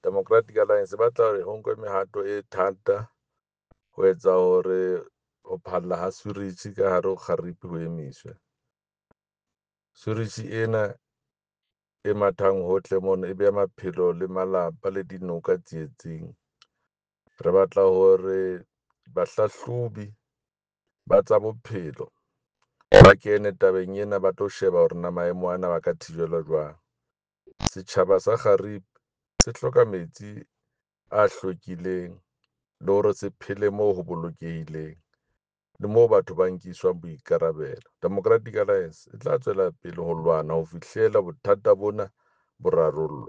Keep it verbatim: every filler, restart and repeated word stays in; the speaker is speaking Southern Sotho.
Democratic Alliance e batla hore ho nkwe mehato e thata ho etsa hore ho phalla ha seweriji ka hare ho kgaripi ho emiswe. Seweriji ena e mathang hohle mona e beha maphelo le malapa le dinoka tsietsing. Re batla hore bahlahlobi ba tsa bophelo ba kene tabeng ena, ba tlo sheba hore na maemo ana ba ka thibelwa jwang. Setjhaba sa kgaripi se hloka metsi a hlwekileng le hore se phele moo ho bolokehileng le moo batho ba nkiswang boikarabelo. Democratic Alliance e tla tswela pele ho lwana ho fihlela bothata bona bo rarollwa.